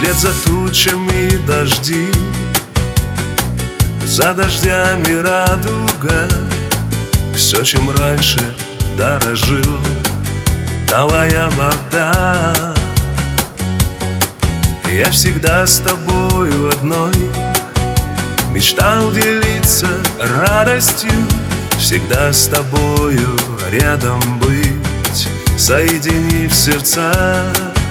Вслед за тучами дожди, за дождями радуга. Все, чем раньше дорожил, талая вода. Я всегда с тобою одной мечтал делиться радостью, всегда с тобою рядом быть, соединив сердца.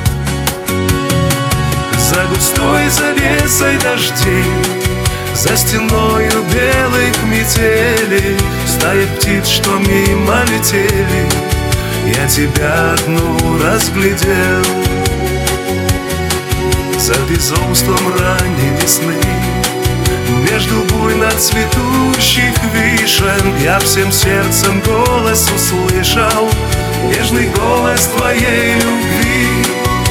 За густой завесой дождей, за стеною белых метелей, стая птиц, что мимо летели, я тебя одну разглядел. За безумством ранней весны, между буйно цветущих вишен, я всем сердцем голос услышал, нежный голос твоей любви.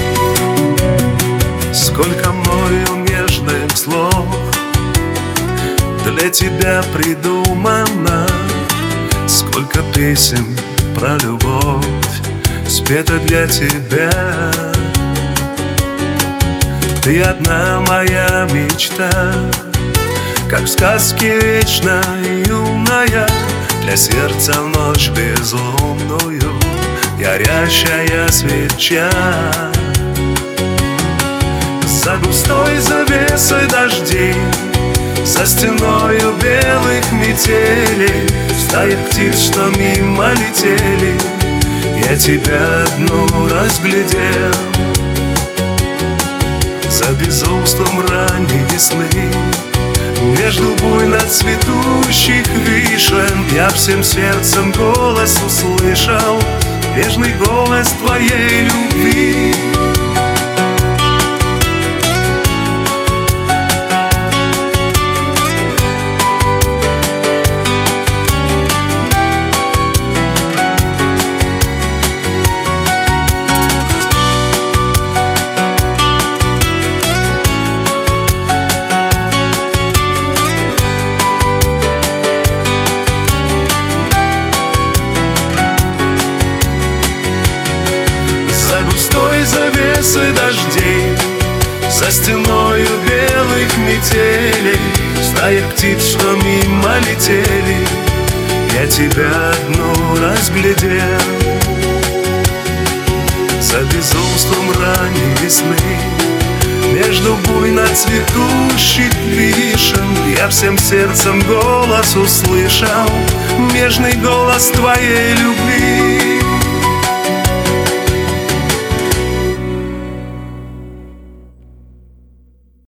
Сколько мною нежных слов для тебя придумано, сколько песен про любовь спето для тебя. Ты одна моя мечта, как в сказке вечно юная, для сердца в ночь безлунную горящая свеча. За густой завесой дождей, за стеною белых метелей, стая птиц, что мимо летели, я тебя одну разглядел. За безумством ранней весны, между буйно цветущих вишен, я всем сердцем голос услышал, нежный голос твоей любви. Завесы дождей, за стеною белых метелей, стая птиц, что мимо летели, я тебя одну разглядел. За безумством ранней весны, между буйно цветущих вишен, я всем сердцем голос услышал, нежный голос твоей любви.